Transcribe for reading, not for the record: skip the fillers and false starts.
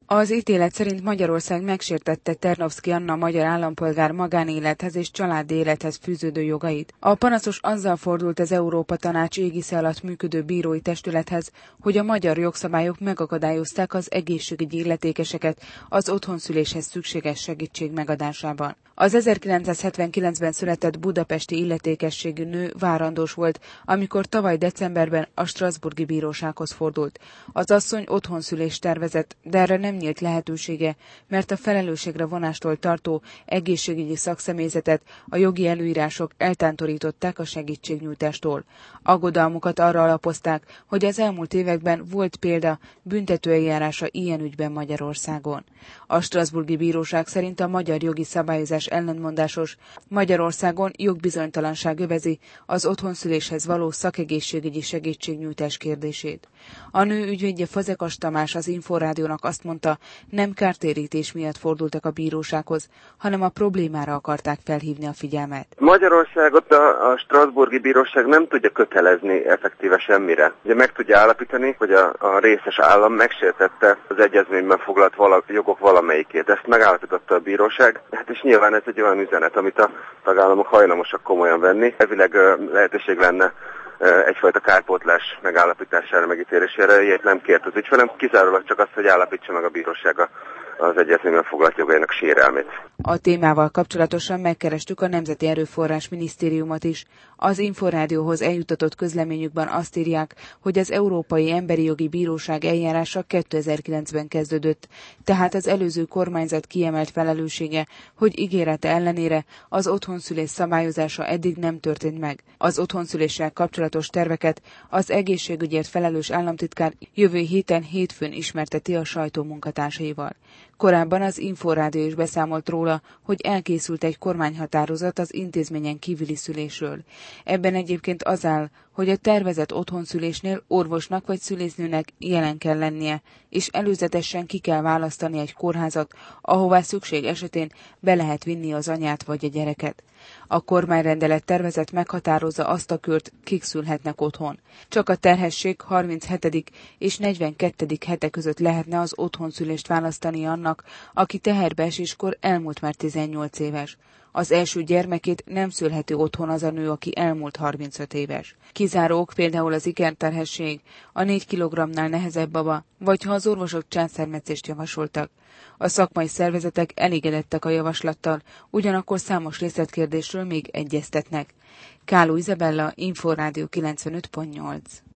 Az ítélet szerint Magyarország megsértette Ternovszky Anna magyar állampolgár magánélethez és családi élethez fűződő jogait. A panaszos azzal fordult az Európa Tanács égisze alatt működő bírói testülethez, hogy a magyar jogszabályok megakadályozták az egészségügyi illetékeseket az otthonszüléshez szükséges segítség megadásában. Az 1979-ben született budapesti illetékességű nő várandós volt, amikor tavaly decemberben a strasbourgi bírósághoz fordult. Az asszony otthonszülést tervezett, de erre nem nyílt lehetősége, mert a felelősségre vonástól tartó egészségügyi szakszemélyzetet a jogi előírások eltántorították a segítségnyújtástól. Aggodalmukat arra alapozták, hogy az elmúlt években volt példa büntetőeljárása ilyen ügyben Magyarországon. A strasbourgi bíróság szerint a magyar jogi szabályozás ellentmondásos, Magyarországon jogbizonytalanság övezi az otthonszüléshez való szakegészségügyi segítségnyújtás kérdését. A nő ügyvédje Fazekas Tamás az Inforádiónak azt mondta, nem kártérítés miatt fordultak a bírósághoz, hanem a problémára akarták felhívni a figyelmet. Magyarországot a strasbourgi bíróság nem tudja kötelezni effektíve semmire. Ugye meg tudja állapítani, hogy a részes állam megsértette az egyezményben foglalt jogok valamelyikét. Ezt megállapította a bíróság, hát és nyilván ez egy olyan üzenet, amit a tagállamok hajlamosak komolyan venni. Elvileg lehetőség lenne egyfajta kárpótlás megállapítására, megítélésére, ilyet nem kért az ügyfelem, kizárólag csak azt, hogy állapítsa meg a bíróság az egyezményben foglalt jogainak sérelmét. A témával kapcsolatosan megkerestük a Nemzeti Erőforrás Minisztériumot is. Az Inforádióhoz eljutatott közleményükben azt írják, hogy az Európai Emberi Jogi Bíróság eljárása 2009-ben kezdődött, tehát az előző kormányzat kiemelt felelőssége, hogy ígérete ellenére az otthonszülés szabályozása eddig nem történt meg. Az otthonszüléssel kapcsolatos terveket az egészségügyért felelős államtitkár jövő héten hétfőn ismerteti a sajtó munkatársaival. Korábban az Inforádió is beszámolt róla, hogy elkészült egy kormányhatározat az intézményen kívüli szülésről. Ebben egyébként az áll, hogy a tervezett otthonszülésnél orvosnak vagy szülésznőnek jelen kell lennie, és előzetesen ki kell választani egy kórházat, ahová szükség esetén be lehet vinni az anyát vagy a gyereket. A kormányrendelet tervezet meghatározza azt a kört, kik szülhetnek otthon. Csak a terhesség 37. és 42. hete között lehetne az otthonszülést választani annak, aki teherbeeséskor elmúlt már 18 éves. Az első gyermekét nem szülheti otthon az a nő, aki elmúlt 35 éves. Kizárók például az ikerterhesség, a 4 kg-nál nehezebb baba, vagy ha az orvosok császármetszést javasoltak. A szakmai szervezetek elégedettek a javaslattal, ugyanakkor számos részletkérdésről még egyeztetnek. Káló Izabella, Inforádió 95.8.